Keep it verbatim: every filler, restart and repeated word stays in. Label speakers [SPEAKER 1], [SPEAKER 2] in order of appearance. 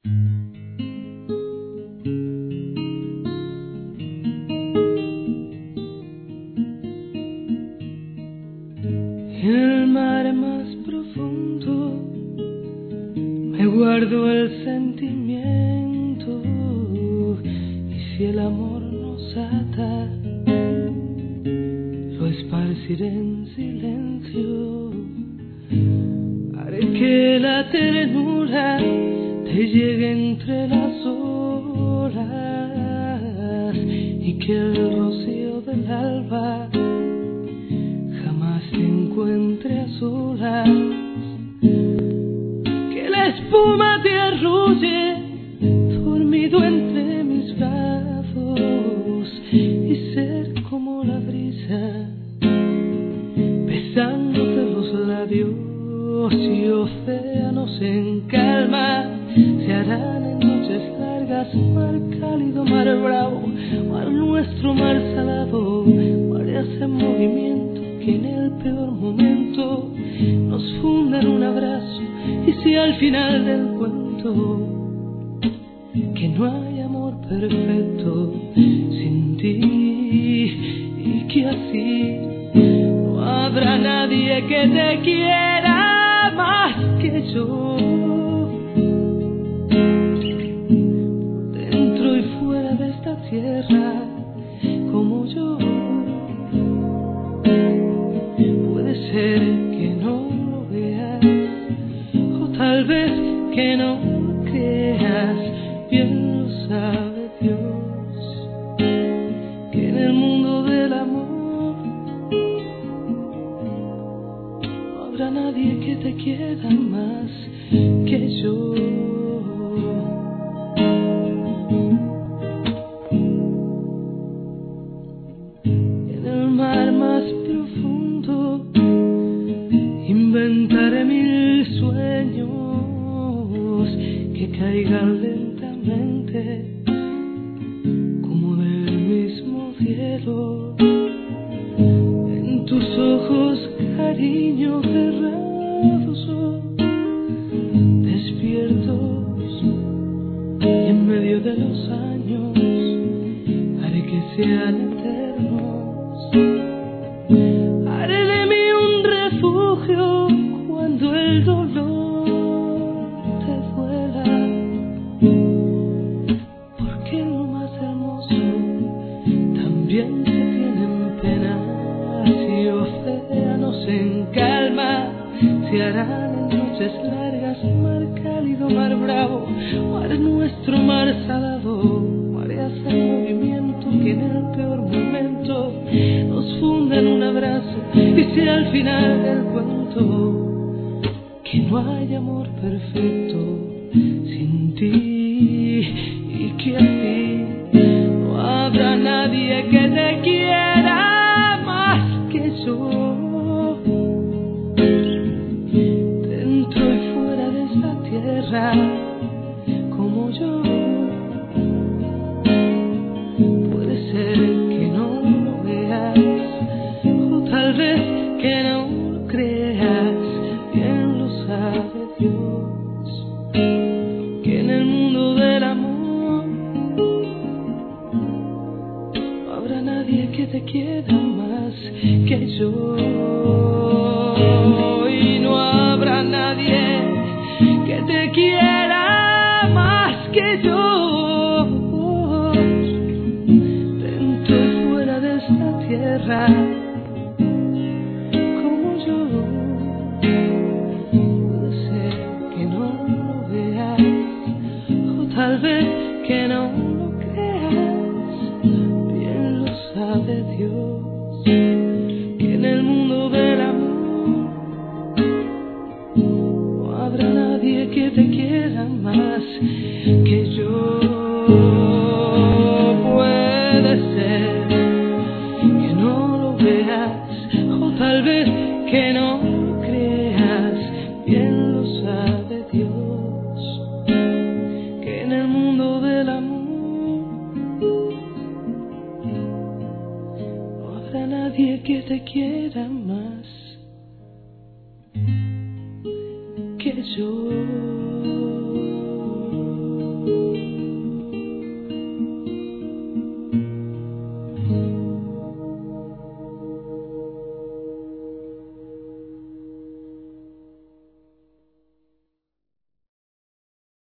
[SPEAKER 1] En el mar más profundo me guardo el sentimiento, y si el amor nos ata, lo esparciré en silencio. Haré que la ternura te llegue entre las olas, y que el rocío del alba jamás te encuentre a solas. Que la espuma te arrulle dormido entre mis brazos, y ser como la brisa besándote los labios. Y océanos en calma se harán en noches largas, mar cálido, mar bravo, mar nuestro, mar salado, mareas en movimiento que en el peor momento nos fundan un abrazo. Y si al final del cuento que no hay amor perfecto sin ti, y que así no habrá nadie que te quiera más que yo, dentro y fuera de esta tierra, como yo. Puede ser que no lo veas, o tal vez que no lo creas, bien lo sabe Dios, que en el mundo del amor no habrá nadie que te quiera más que yo. En el mar más profundo inventaré mil sueños que caigan lentamente como del mismo cielo. En tus ojos, cariño, cerrados o despiertos, y en medio de los años haré que sean eternos. Haré de mí un refugio cuando el dolor te duela, porque en lo más hermoso también se tienen penas. Y océanos en calma se harán en noches largas, mar cálido, mar bravo, mar nuestro, mar salado, mareas en movimiento que en el peor momento nos funden un abrazo. Y si al final del cuento que no hay amor perfecto sin ti, y que así no habrá nadie que te quiera más que yo, dentro y fuera de esta tierra, como yo. Puede ser que no lo veas, o tal vez que no lo creas, bien lo sabe Dios, que en el mundo del amor no habrá nadie que te quiera más que yo, y no habrá nadie que te quiera más que yo, dentro y fuera de esta tierra, como yo. Puede ser que no lo veas, o tal vez que no lo creas, bien lo sabe Dios, que en el mundo del amor no habrá nadie que te quiera más que yo. Puede ser que no lo veas, o tal vez que no lo creas, bien lo sabe Dios, que en el mundo del amor no habrá nadie que te quiera más